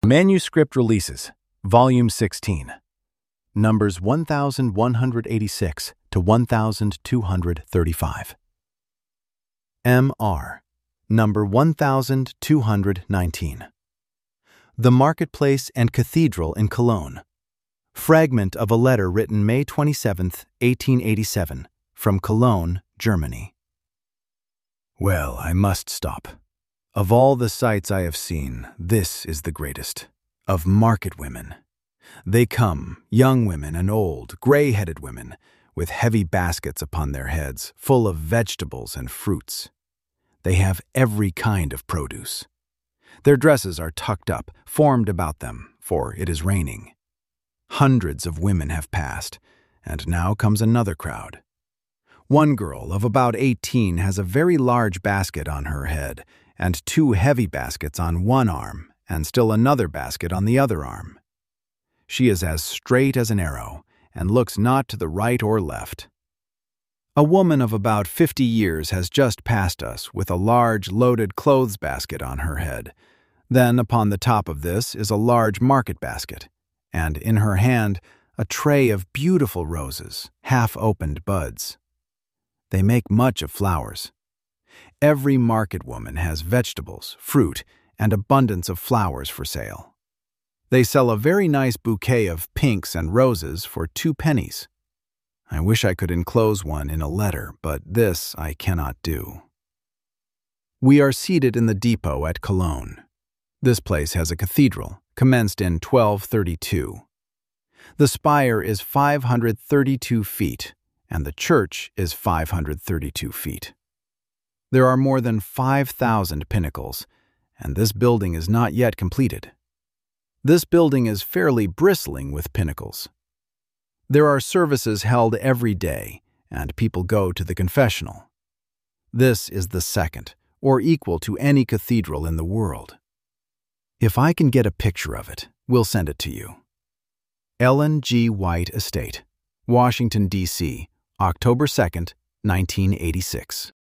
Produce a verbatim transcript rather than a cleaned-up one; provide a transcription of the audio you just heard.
Manuscript Releases, Volume sixteen, numbers one thousand one hundred eighty-six to one thousand two hundred thirty-five. M R, number one thousand two hundred nineteen. The Marketplace and Cathedral in Cologne. Fragment of a letter written May twenty-seventh, eighteen eighty-seven, from Cologne, Germany. Well, I must stop. Of all the sights I have seen, this is the greatest. Of market women. They come, young women and old, gray-headed women, with heavy baskets upon their heads, full of vegetables and fruits. They have every kind of produce. Their dresses are tucked up, formed about them, for it is raining. Hundreds of women have passed, and now comes another crowd. One girl of about eighteen has a very large basket on her head, and two heavy baskets on one arm, and still another basket on the other arm. She is as straight as an arrow, and looks not to the right or left. A woman of about fifty years has just passed us with a large loaded clothes basket on her head. Then upon the top of this is a large market basket, and in her hand a tray of beautiful roses, half-opened buds. They make much of flowers. Every market woman has vegetables, fruit, and abundance of flowers for sale. They sell a very nice bouquet of pinks and roses for two pennies. I wish I could enclose one in a letter, but this I cannot do. We are seated in the depot at Cologne. This place has a cathedral, commenced in twelve thirty-two. The spire is five hundred thirty-two feet, and the church is five hundred thirty-two feet. There are more than five thousand pinnacles, and this building is not yet completed. This building is fairly bristling with pinnacles. There are services held every day, and people go to the confessional. This is the second, or equal to any cathedral in the world. If I can get a picture of it, we'll send it to you. Ellen G. White Estate, Washington, D C, October second, nineteen eighty-six.